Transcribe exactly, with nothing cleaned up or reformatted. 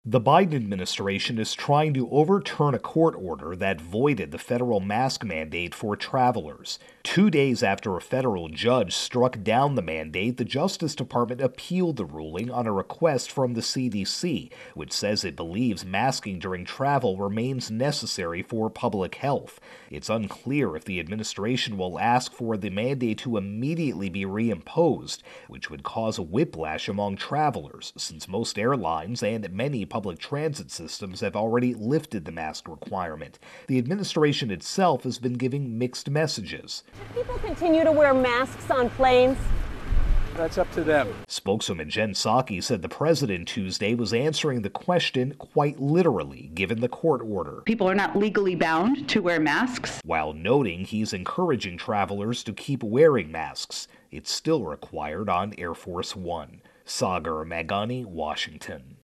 The Biden administration is trying to overturn a court order that voided the federal mask mandate for travelers. Two days after a federal judge struck down the mandate, the Justice Department appealed the ruling on a request from the C D C, which says it believes masking during travel remains necessary for public health. It's unclear if the administration will ask for the mandate to immediately be reimposed, which would cause a whiplash among travelers, since most airlines and many public transit systems have already lifted the mask requirement. The administration itself has been giving mixed messages. Should people continue to wear masks on planes? That's up to them. Spokeswoman Jen Psaki said the president Tuesday was answering the question quite literally, given the court order. People are not legally bound to wear masks. While noting he's encouraging travelers to keep wearing masks, it's still required on Air Force One. Sagar Meghani, Washington.